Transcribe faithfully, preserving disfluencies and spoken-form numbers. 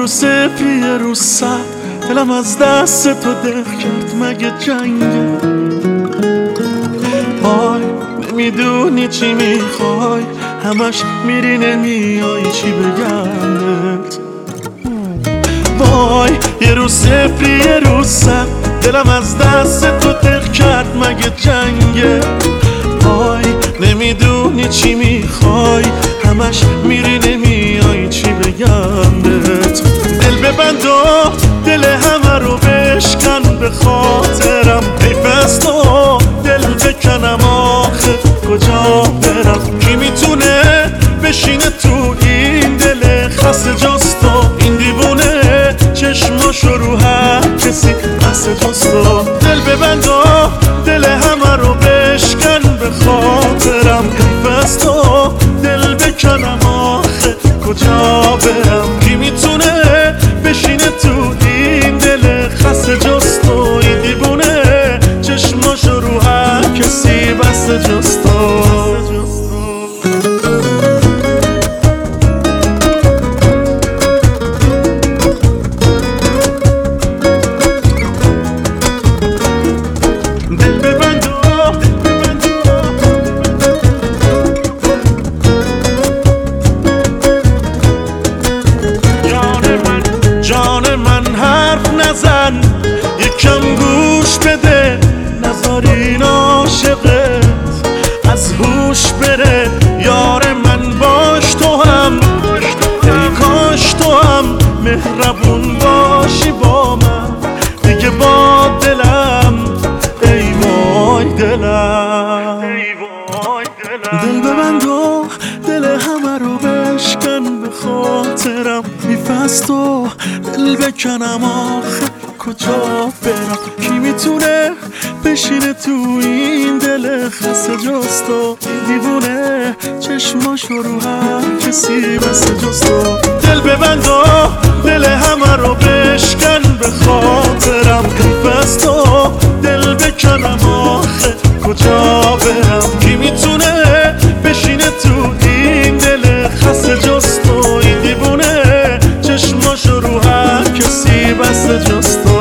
رو صفری یه رو صد، دلم از دست تو دق کرد مگه جنگه. وای نمیدونی چی میخوای، همش میری نمیای چی بگم بهت. وای یه رو صفری یه رو صد، دلم از دست تو دق کرد مگه جنگه. وای نمیدونی چی میخوای، همش میری نمیای چی بگم بهت. دل ببند و دل همه رو بشکن به خاطرم، حیف از تو دل بکنم آخه کجا برم. کی میتونه بشینه تو این دل خسته جز تو، این دیوونه چشماشو رو هر کسی بس جز تو. دل ببند و دل همه رو بشکن به خاطرم، حیف از تو دل بکنم آخه کجا برم. کی میتونه بشینه تو این دل خسته جز تو، این دیوونه چشماشو رو هر کسی بس جز تو. نزن یکم گوش بده، نذارین عاشقت از هوش بره. یار من باش تو هم، ای کاش تو هم مهربون باشی با من دیگه با دلم. ای وای دلم، دل ببند و دل همه رو بشکن به خاطرم، حیف از تو دل بکنم آخه کجا برم. کی میتونه بشینه تو این دل خسته جز تو، این دیوونه چشماشو رو هر کسی بس جز تو. دل ببند و دل همه رو بشکن به خاطرم، حیف از تو دل بکنم آخه کجا برم. کی میتونه بشینه تو این دل خسته جز تو، این دیوونه چشماشو رو هر کسی بس جز تو.